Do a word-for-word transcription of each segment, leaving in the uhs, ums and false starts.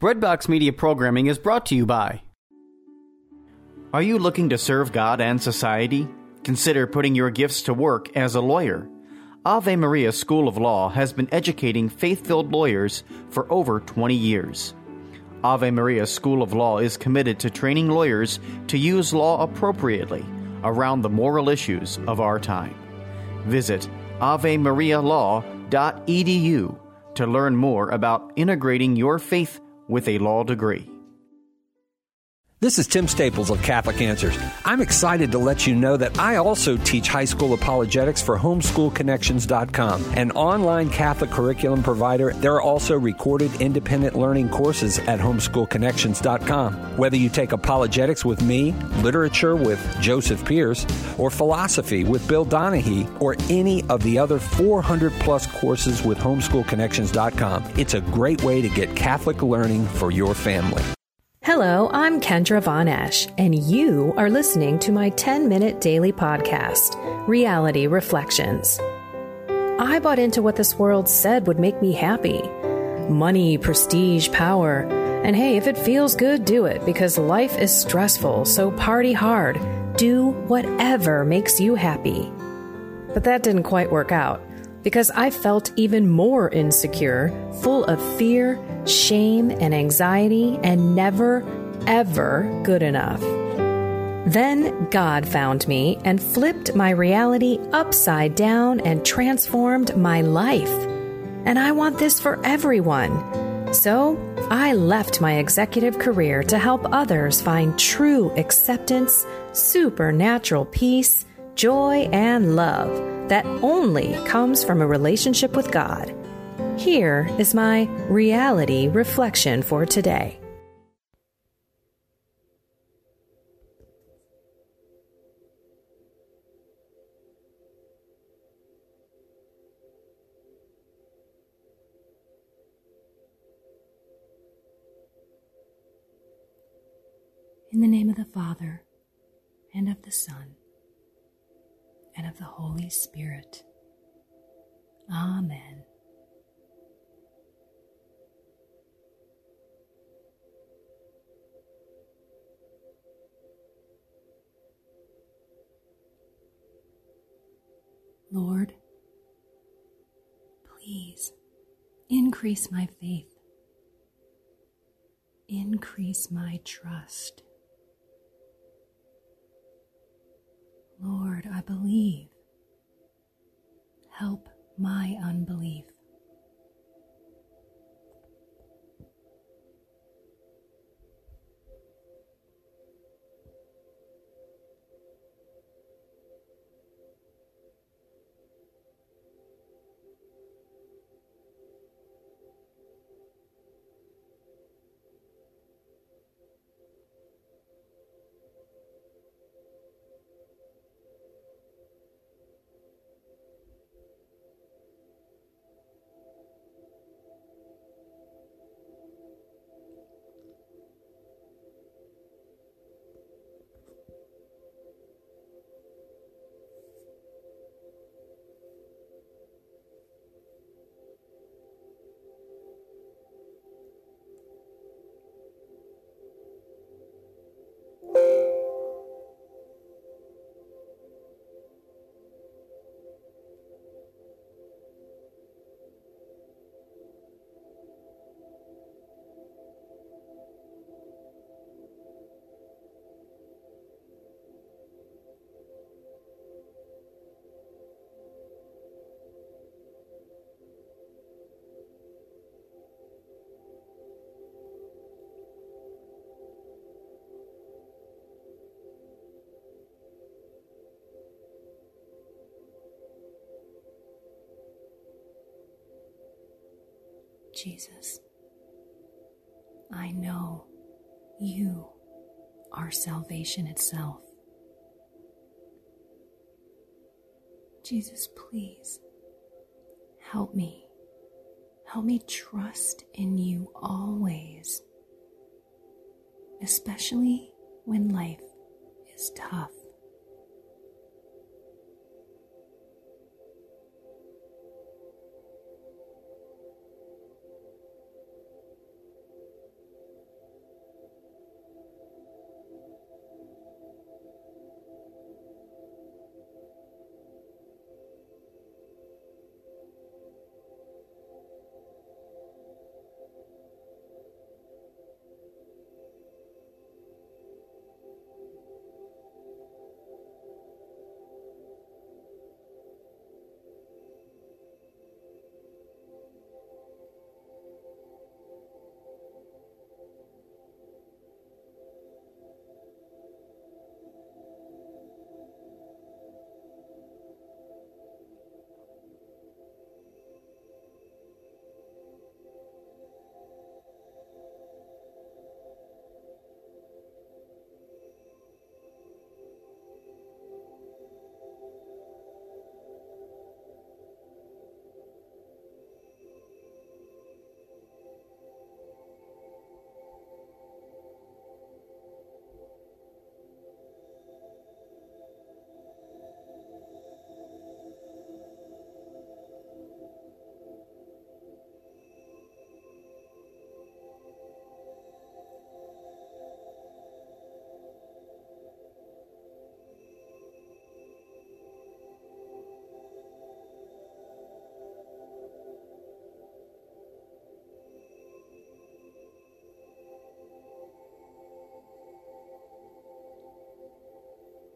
Breadbox Media Programming is brought to you by... Are you looking to serve God and society? Consider putting your gifts to work as a lawyer. Ave Maria School of Law has been educating faith-filled lawyers for over twenty years. Ave Maria School of Law is committed to training lawyers to use law appropriately around the moral issues of our time. Visit ave maria law dot e d u to learn more about integrating your faith with a law degree. This is Tim Staples of Catholic Answers. I'm excited to let you know that I also teach high school apologetics for homeschool connections dot com, an online Catholic curriculum provider. There are also recorded independent learning courses at homeschool connections dot com. Whether you take apologetics with me, literature with Joseph Pierce, or philosophy with Bill Donahue, or any of the other four hundred plus courses with homeschool connections dot com, it's a great way to get Catholic learning for your family. Hello, I'm Kendra Von Esch, and you are listening to my ten-minute daily podcast, Reality Reflections. I bought into what this world said would make me happy. Money, prestige, power. And hey, if it feels good, do it, because life is stressful, so party hard. Do whatever makes you happy. But that didn't quite work out, because I felt even more insecure, full of fear, shame, and anxiety, and never, ever good enough. Then God found me and flipped my reality upside down and transformed my life. And I want this for everyone. So I left my executive career to help others find true acceptance, supernatural peace, joy, and love that only comes from a relationship with God. Here is my reality reflection for today. In the name of the Father, and of the Son, and of the Holy Spirit. Amen. Lord, please increase my faith, increase my trust. Lord, I believe. Help my unbelief. Jesus, I know you are salvation itself. Jesus, please help me. Help me trust in you always, especially when life is tough.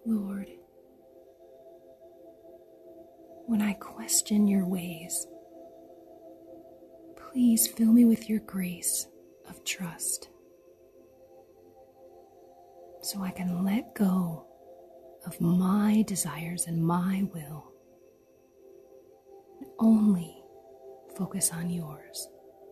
Lord, when I question your ways, please fill me with your grace of trust so I can let go of my desires and my will and only focus on yours.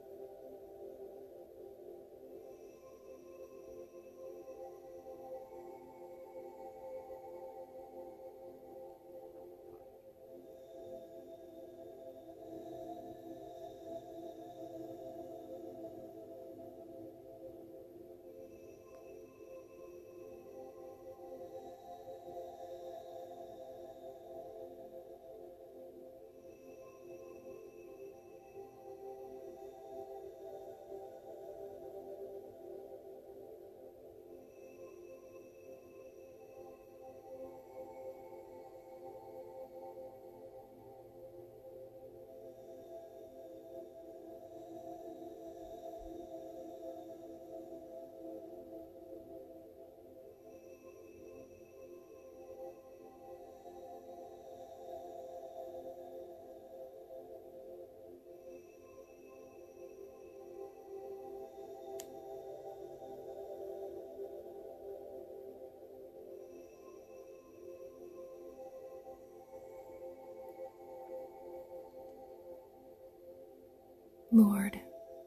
Lord,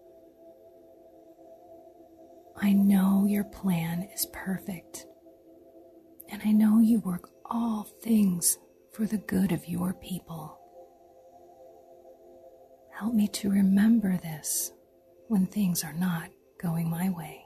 I know your plan is perfect, and I know you work all things for the good of your people. Help me to remember this when things are not going my way.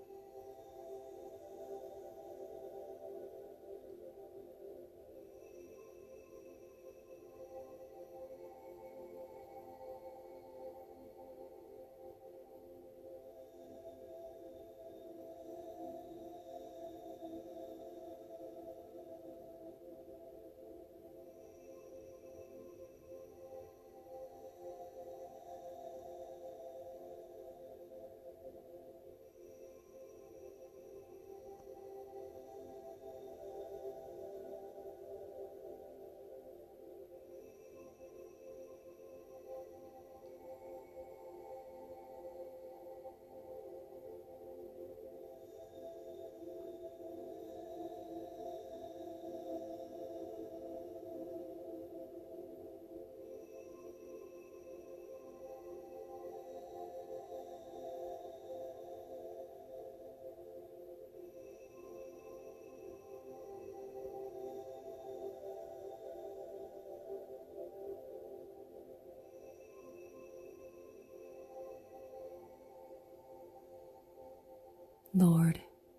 Lord,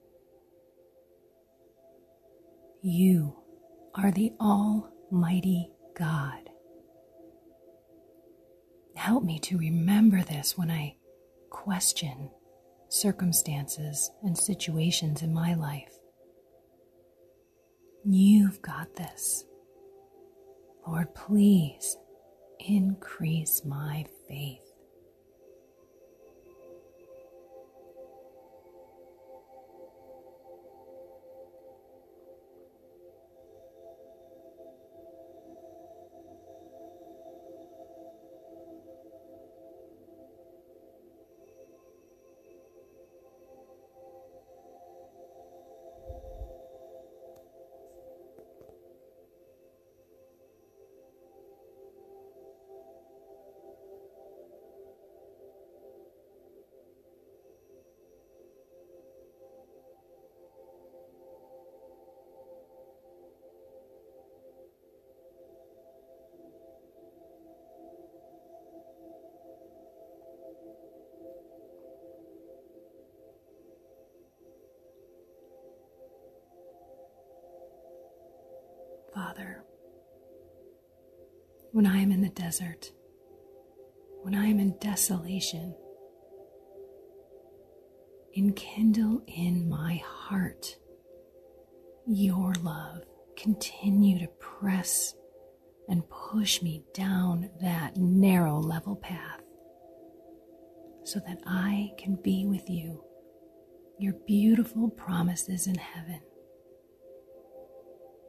you are the Almighty God. Help me to remember this when I question circumstances and situations in my life. You've got this. Lord, please increase my faith. Father, when I am in the desert, when I am in desolation, enkindle in my heart your love. Continue to press and push me down that narrow level path so that I can be with you, your beautiful promises in heaven.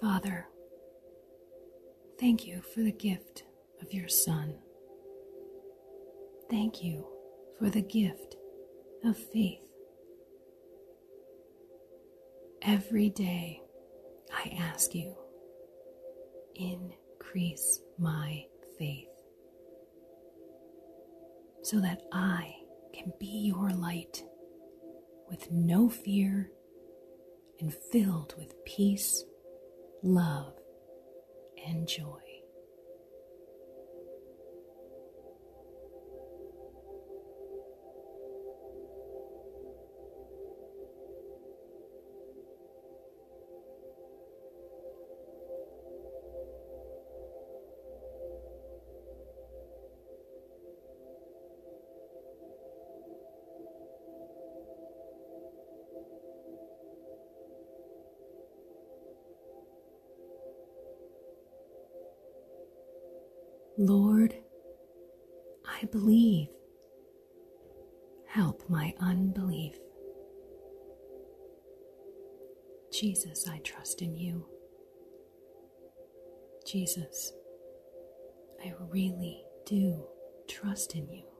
Father, thank you for the gift of your Son. Thank you for the gift of faith. Every day I ask you, increase my faith so that I can be your light with no fear and filled with peace, love, and joy. Lord, I believe. Help my unbelief. Jesus, I trust in you. Jesus, I really do trust in you.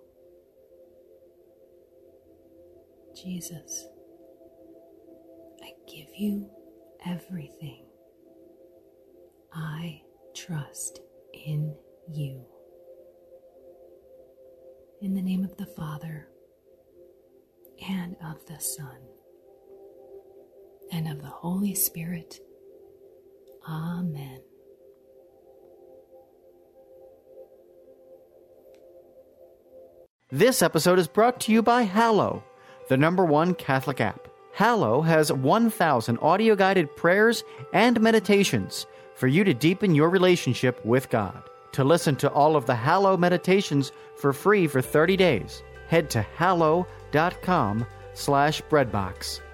Jesus, I give you everything. I trust in you. In the name of the Father, and of the Son, and of the Holy Spirit. Amen. This episode is brought to you by Hallow, the number one Catholic app. Hallow has one thousand audio-guided prayers and meditations for you to deepen your relationship with God. To listen to all of the Hallow meditations for free for thirty days, head to hallow.com slash breadbox.